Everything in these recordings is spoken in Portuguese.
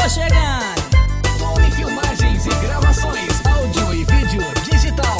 tô chegando. Fone Filmagens e Gravações, áudio e vídeo digital.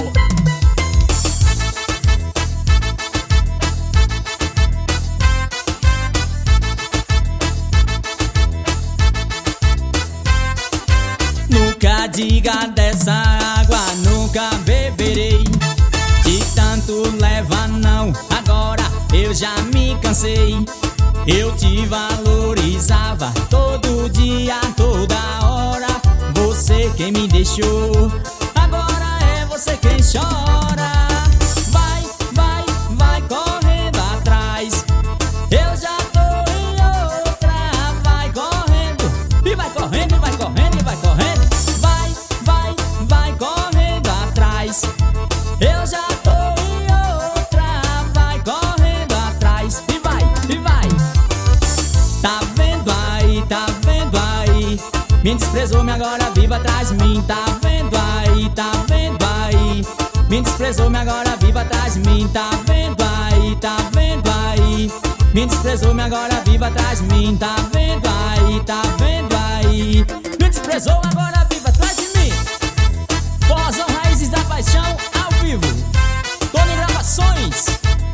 Nunca diga dessa água, nunca beberei. De tanto leva não, agora eu já me cansei. Eu te valorizava todo dia, toda hora. Você quem me deixou, agora é você quem chora. Vai, vai, vai correndo atrás, eu já tô em outra. Vai correndo, e vai correndo, e vai correndo, e vai correndo. Vai, vai, vai correndo atrás, eu já tô em outra. Vai correndo atrás, e vai, e vai. Tá vendo aí, tá vendo aí? Me desprezou, me agora viva atrás de mim. Tá vendo aí, tá vendo aí? Me desprezou, me agora viva atrás de mim. Tá vendo aí, tá vendo aí? Me desprezou, me agora viva atrás de mim. Tá vendo aí, tá vendo aí? Me desprezou, agora viva atrás de mim. Forrozão Raízes da Paixão, ao vivo, Tony Gravações.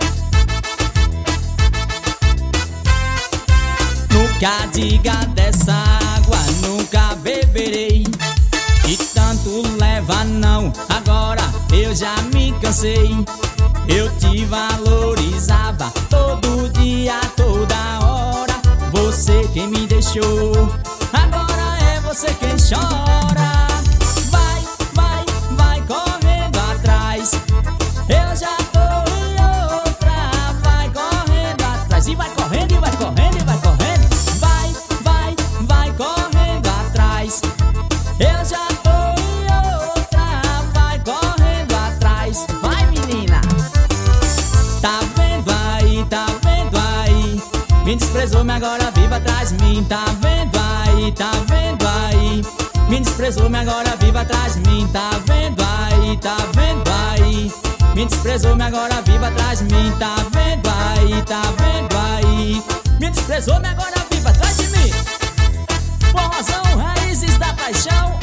Nunca diga dessa água, nunca beberei. E tanto leva não, agora eu já me cansei. Eu te valorizava todo dia, toda hora. Você quem me deixou, agora é você quem chora. Vai, vai, vai correndo atrás, eu já tô em outra. Vai correndo atrás, e vai correndo, e vai correndo, e vai correndo. Vai, vai, vai correndo atrás, eu já tô em outra. Vai correndo atrás, vai menina. Tá vendo aí, tá vendo aí? Me desprezou, me agora viva atrás de mim. Tá vendo aí, tá vendo aí? Me desprezou, me agora viva atrás de mim. Tá vendo aí, tá vendo aí? Me desprezou, me agora viva atrás de mim. Tá vendo aí, tá vendo aí? Me desprezou, me agora viva atrás de mim. Forrozão Raízes da Paixão,